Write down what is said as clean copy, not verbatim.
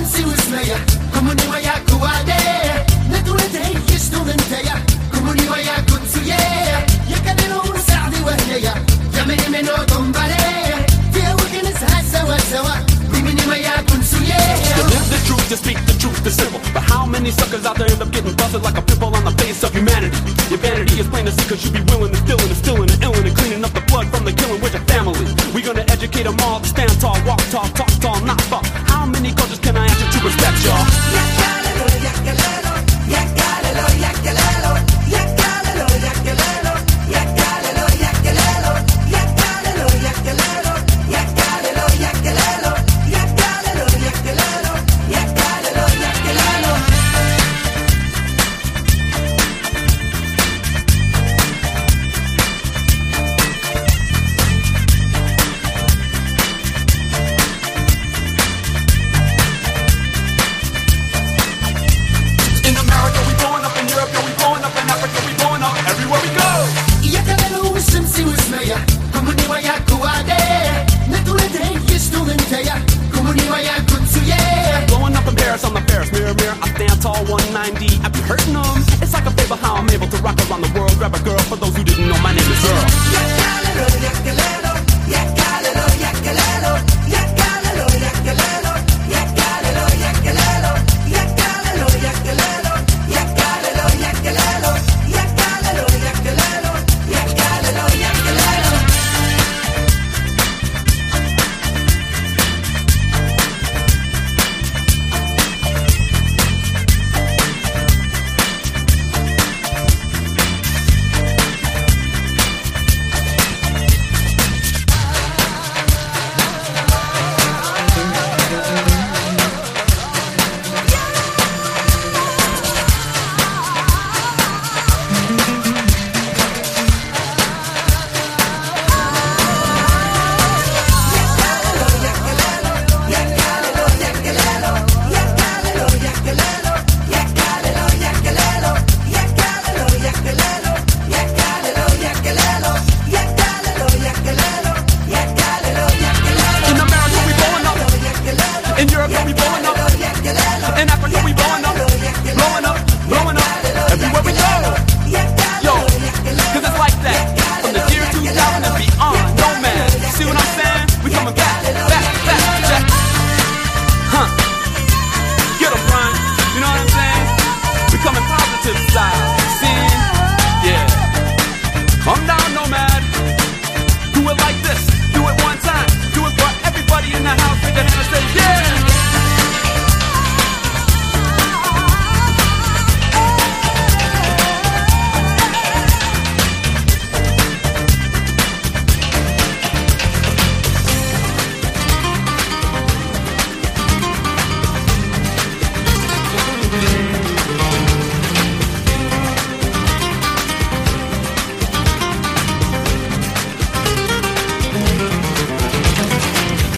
وشمسي وسمية كموني وياك وعليه ندوة هيشتون انتيا كموني وياك ونسويه يا كدلو وسعدي وهليا جميل منو تنباليه فيها وكنسها سوا سوا بمني وياك ونسويه. To live the truth, to speak the truth is simple. But how many suckers out there end up getting busted like a pimple on the face of humanity? Your vanity is plain to see cause you be willing to steal and instilling and illing and cleaning up the blood from the killing with your family. We gonna educate them all to stand tall, walk tall, talk tall, not fall. How many cultures can I ask you to respect, y'all? On the Ferris mirror, I stand tall, 190. I be hurting them. It's like a favor how I'm able to rock around the world. Grab a girl for those who didn't know my name is Earl.